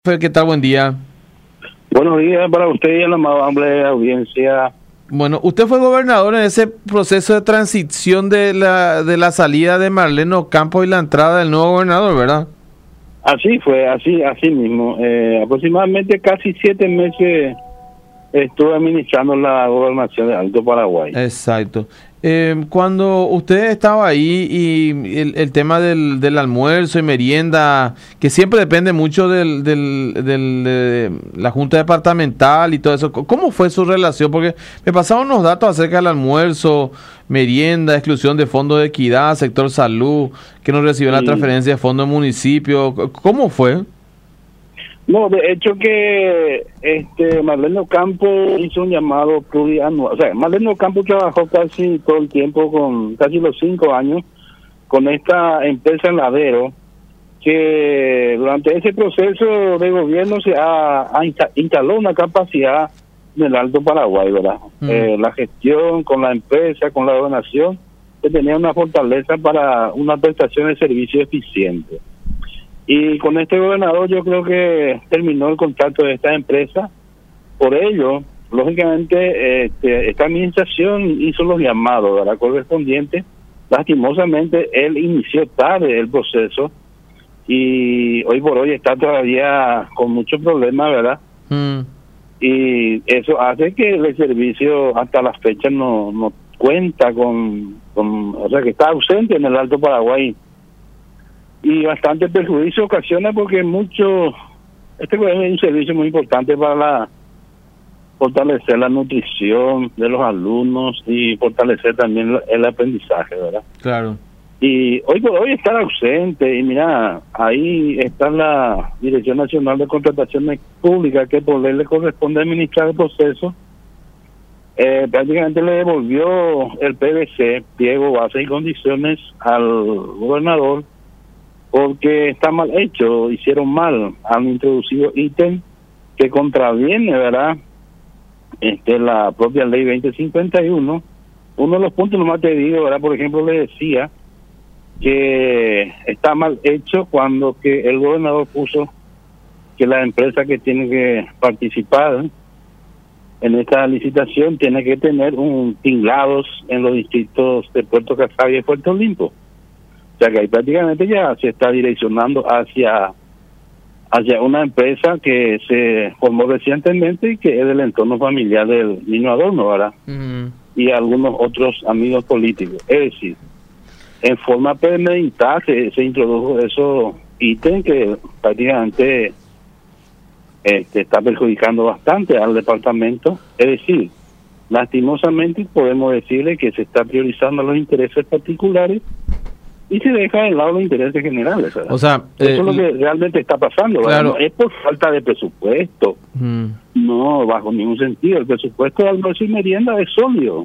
¿Qué tal? Buen día. Buenos días para usted y a la amable audiencia. Bueno, usted fue gobernador en ese proceso de transición de la salida de Marlene Ocampo y la entrada del nuevo gobernador, ¿verdad? Así fue, así mismo. Aproximadamente casi 7 meses estuve administrando la gobernación de Alto Paraguay. Exacto. Cuando usted estaba ahí y el tema del almuerzo y merienda, que siempre depende mucho de la Junta Departamental y todo eso, ¿cómo fue su relación? Porque me pasaban unos datos acerca del almuerzo, merienda, exclusión de fondos de equidad, sector salud, que no recibió la transferencia de fondos del municipio. ¿Cómo fue? No, de hecho que Marlene Ocampo hizo un llamado plurianual. O sea, Marlene Ocampo trabajó casi todo el tiempo, con casi los 5 años, con esta empresa Ladero, que durante ese proceso de gobierno se instaló una capacidad en el Alto Paraguay, ¿verdad? La gestión con la empresa, con la donación, que tenía una fortaleza para una prestación de servicio eficiente. Y con este gobernador yo creo que terminó el contrato de esta empresa. Por ello, lógicamente, esta administración hizo los llamados, ¿verdad?, correspondientes. Lastimosamente, él inició tarde el proceso y hoy por hoy está todavía con muchos problemas, ¿verdad? Y eso hace que el servicio hasta la fecha no cuenta o sea, que está ausente en el Alto Paraguay. Y bastante perjuicio ocasiona porque este es un servicio muy importante para fortalecer la nutrición de los alumnos y fortalecer también el aprendizaje, ¿verdad? Claro. Y hoy por hoy estar ausente, y mira, ahí está la Dirección Nacional de Contrataciones Públicas, que por ley le corresponde administrar el proceso. Prácticamente le devolvió el PBC, pliego, base y condiciones, al gobernador, porque está mal hecho, hicieron mal, han introducido ítem que contraviene, ¿verdad?, la propia ley 2051. Uno de los puntos nomás te digo, ¿verdad?, por ejemplo, le decía que está mal hecho cuando que el gobernador puso que la empresa que tiene que participar en esta licitación tiene que tener tinglados en los distritos de Puerto Casabia y Puerto Limpo. O sea que ahí prácticamente ya se está direccionando hacia una empresa que se formó recientemente y que es del entorno familiar del Niño Adorno, ¿verdad? Y algunos otros amigos políticos. Es decir, en forma premeditada se introdujo esos ítems que prácticamente está perjudicando bastante al departamento. Es decir, lastimosamente podemos decirle que se está priorizando los intereses particulares y se deja de lado los intereses generales, ¿verdad? O sea, eso es lo que realmente está pasando, ¿verdad? Claro. No es por falta de presupuesto, no, bajo ningún sentido. El presupuesto de almuerzo y merienda es sólido.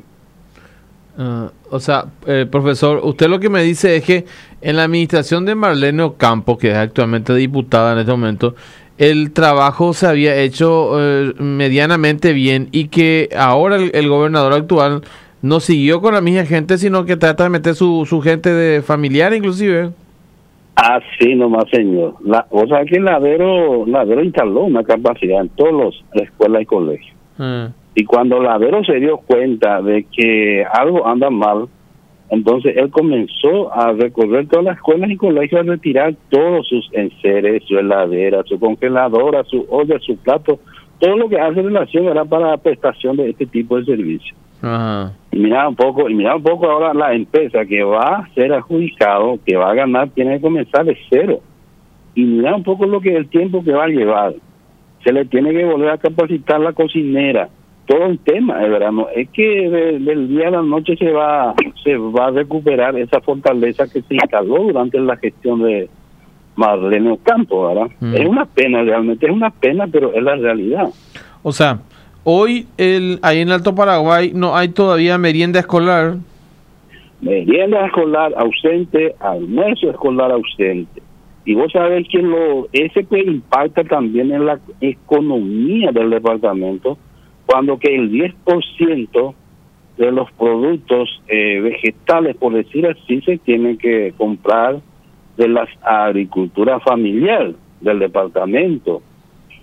O sea, profesor, usted lo que me dice es que en la administración de Marlene Ocampo, que es actualmente diputada en este momento, el trabajo se había hecho medianamente bien y que ahora el gobernador actual no siguió con la misma gente, sino que trata de meter su gente de familiar inclusive. Así nomás, señor. O sea que Ladero instaló una capacidad en todas las escuelas y colegios. Y cuando Ladero se dio cuenta de que algo anda mal, entonces él comenzó a recorrer todas las escuelas y colegios, a retirar todos sus enseres, su heladera, su congeladora, su olla, su plato, todo lo que hace relación era para la prestación de este tipo de servicio. Y mira un poco ahora la empresa que va a ser adjudicado, que va a ganar, tiene que comenzar de cero. Y mira un poco el tiempo que va a llevar. Se le tiene que volver a capacitar la cocinera. Todo el tema, de verdad, no es que del día a la noche se va a recuperar esa fortaleza que se instaló durante la gestión de Marlene Ocampo, ¿verdad? Es una pena, realmente es una pena, pero es la realidad. O sea, hoy ahí en Alto Paraguay no hay todavía merienda escolar. Merienda escolar ausente, almuerzo escolar ausente. Y vos sabés que ese que impacta también en la economía del departamento, cuando que el 10% de los productos vegetales, por decir así, se tienen que comprar de la agricultura familiar del departamento.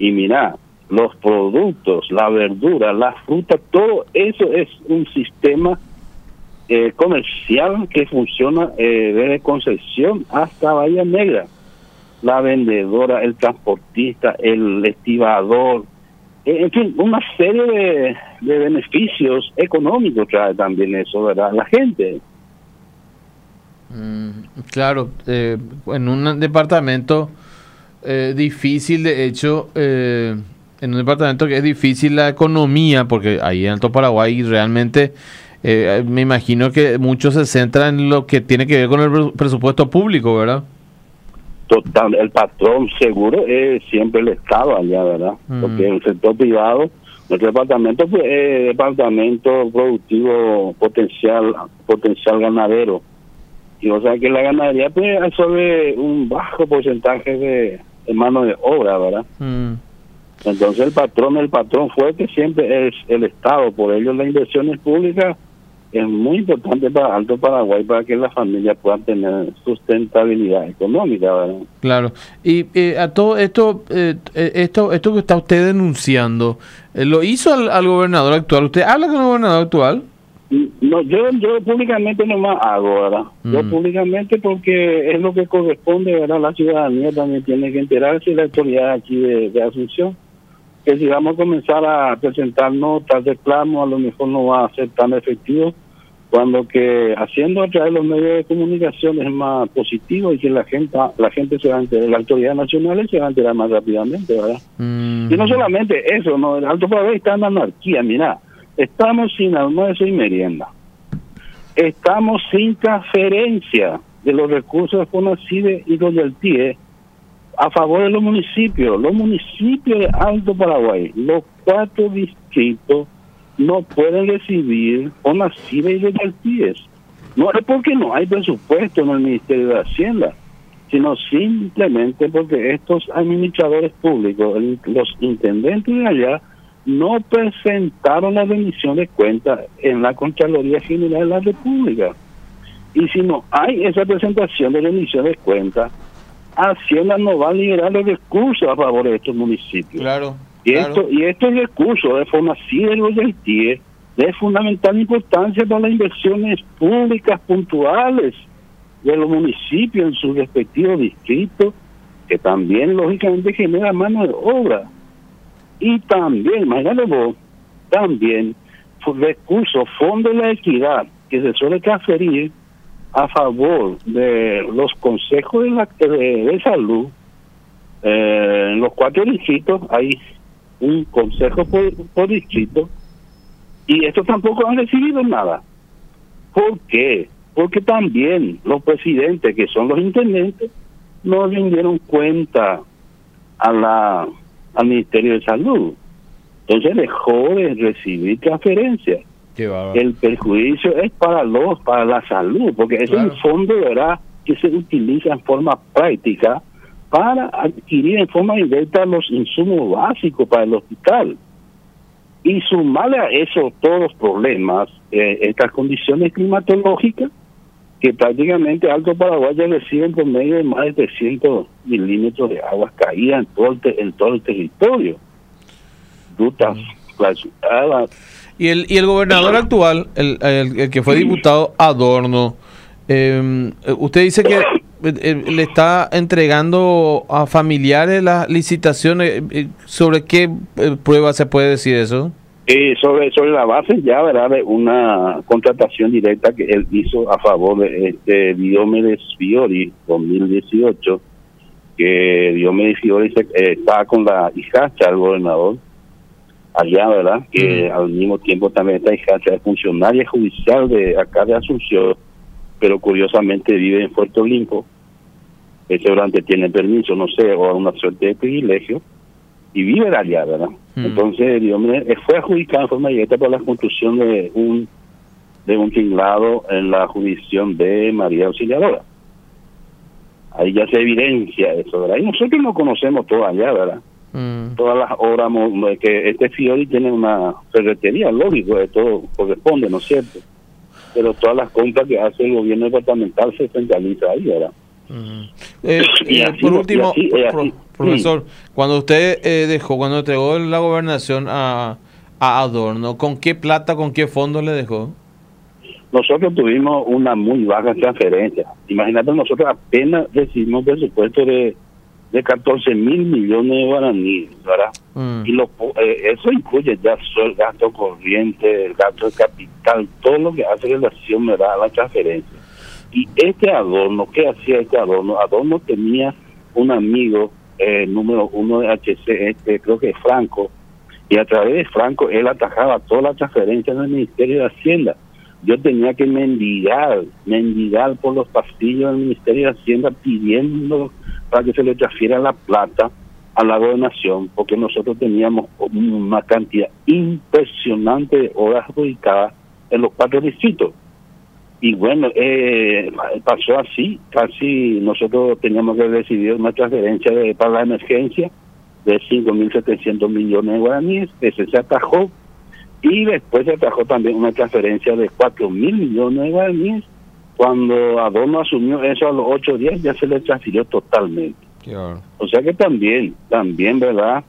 Y mira, los productos, la verdura, la fruta, todo eso es un sistema comercial que funciona desde Concepción hasta Bahía Negra. La vendedora, el transportista, el estibador, en fin, una serie de beneficios económicos trae también eso, ¿verdad? La gente. Claro, en un departamento difícil, de hecho, en un departamento que es difícil la economía, porque ahí en Alto Paraguay realmente me imagino que mucho se centra en lo que tiene que ver con el presupuesto público, ¿verdad? Total, el patrón seguro es siempre el Estado allá, ¿verdad? Porque el sector privado, nuestro departamento pues, es departamento productivo potencial ganadero. Y o sea que la ganadería pues absorbe un bajo porcentaje de mano de obra, ¿verdad? Entonces el patrón fuerte siempre es el Estado. Por ello las inversiones públicas es muy importante para Alto Paraguay, para que las familias puedan tener sustentabilidad económica, ¿verdad? Claro. Y a todo esto, esto que está usted denunciando, ¿lo hizo al gobernador actual? ¿Usted habla con el gobernador actual? No, yo públicamente nomás hago, ¿verdad? Yo públicamente porque es lo que corresponde, ¿verdad? La ciudadanía también tiene que enterarse, y la autoridad aquí de Asunción, que si vamos a comenzar a presentar notas, reclamos, a lo mejor no va a ser tan efectivo, cuando que haciendo a través de los medios de comunicación es más positivo y que la gente se va a enterar, las autoridades nacionales se van a enterar más rápidamente, ¿verdad? Y no solamente eso, no, el Alto Paraguay está en anarquía, mira, estamos sin almuerzo y merienda, estamos sin transferencia de los recursos de FONACIDE y royalties a favor de los municipios de Alto Paraguay. Los 4 distritos no pueden recibir FONACIDE y royalties. No es porque no hay presupuesto en el Ministerio de Hacienda, sino simplemente porque estos administradores públicos, los intendentes de allá, no presentaron la rendición de cuentas en la Contraloría General de la República. Y si no hay esa presentación de rendición de cuentas, Hacienda no va a liberar los recursos a favor de estos municipios. Claro. Y estos recursos de FONACIDE y royalties de fundamental importancia para las inversiones públicas puntuales de los municipios en sus respectivos distritos, que también lógicamente genera mano de obra. Y también, imagínate vos, también recursos, fondo de la equidad, que se suele transferir a favor de los consejos de salud. En los 4 distritos hay un consejo por distrito, y estos tampoco han recibido nada. ¿Por qué? Porque también los presidentes, que son los intendentes, no rindieron cuenta al Ministerio de Salud. Entonces dejó de recibir transferencias. El perjuicio es para la salud, porque es un fondo, ¿verdad?, que se utiliza en forma práctica para adquirir en forma directa los insumos básicos para el hospital. Y sumarle a eso todos los problemas, estas condiciones climatológicas, que prácticamente Alto Paraguay ya recibe en promedio de más de 300 milímetros de agua caída en todo el territorio. Rutas clasificadas. Y el gobernador actual, el que fue diputado Adorno, usted dice que le está entregando a familiares las licitaciones. ¿Sobre qué prueba se puede decir eso? Sobre la base ya, ¿verdad?, de una contratación directa que él hizo a favor de Diomedes Fiori 2018, que Diomedes Fiori está con la hijastra del gobernador allá, ¿verdad?, que al mismo tiempo también esta hijastra es funcionaria judicial de acá de Asunción, pero curiosamente vive en Puerto Olimpo. Seguramente tiene permiso, no sé, o una suerte de privilegio, y vive allá, ¿verdad? Entonces Diomedes fue adjudicado en forma directa por la construcción de un tinglado en la jurisdicción de María Auxiliadora. Ahí ya se evidencia eso, ¿verdad? Y nosotros no conocemos todo allá, ¿verdad? Todas las obras, que este Fiori tiene una ferretería, lógico, de todo corresponde, ¿no es cierto? Pero todas las compras que hace el gobierno departamental se centraliza ahí, ¿verdad? Por último, Profesor, cuando usted cuando entregó la gobernación a Adorno, ¿con qué plata, con qué fondo le dejó? Nosotros tuvimos una muy baja transferencia. Imagínate, nosotros apenas recibimos presupuesto de 14 mil millones de guaraníes, ¿verdad? Y eso incluye ya el gasto corriente, el gasto de capital, todo lo que hace relación, ¿verdad?, a la transferencia. Y este Adorno, ¿qué hacía este Adorno? Adorno tenía un amigo, número uno de HC, creo que es Franco, y a través de Franco él atajaba todas las transferencias del Ministerio de Hacienda. Yo tenía que mendigar por los pasillos del Ministerio de Hacienda pidiendo para que se le transfiera la plata a la gobernación, porque nosotros teníamos una cantidad impresionante de horas dedicadas en los 4 distritos. Y bueno, pasó así, casi nosotros teníamos que recibir una transferencia para la emergencia de 5.700 millones de guaraníes, ese se atajó, y después se atajó también una transferencia de 4.000 millones de guaraníes. Cuando Adorno asumió eso a los 8 días ya se le transfirió totalmente. Claro. O sea que también, ¿verdad?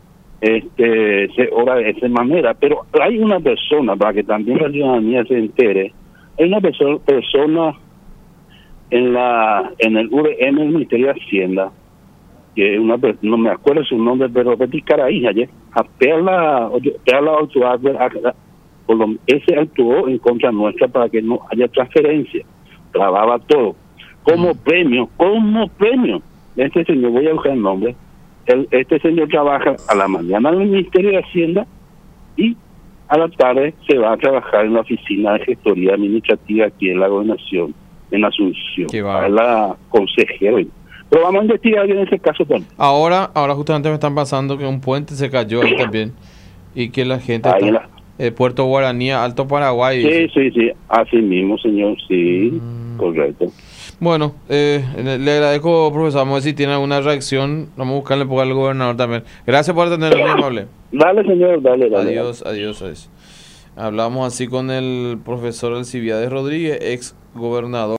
Se obra de esa manera. Pero hay una persona, para que también la ciudadanía se entere, hay una persona en el URM del Ministerio de Hacienda, que no me acuerdo su nombre, pero Betty Caraí, ayer, ese actuó en contra nuestra para que no haya transferencia, grababa todo, como premio, este señor, voy a buscar el nombre, este señor trabaja a la mañana en el Ministerio de Hacienda y a la tarde se va a trabajar en la oficina de gestoría administrativa aquí en la gobernación, en Asunción, es la consejera. Pero vamos a investigar bien ese caso también. Ahora justamente me están pasando que un puente se cayó ahí también y que la gente Puerto Guaraní, Alto Paraguay. Sí, así mismo, señor, sí, correcto. Bueno, le agradezco, profesor. Vamos a ver si tiene alguna reacción. Vamos a buscarle por al gobernador también. Gracias por atendernos, muy amable. Dale, señor, dale. Adiós. Hablamos así con el profesor Alcibiades Rodríguez, ex gobernador.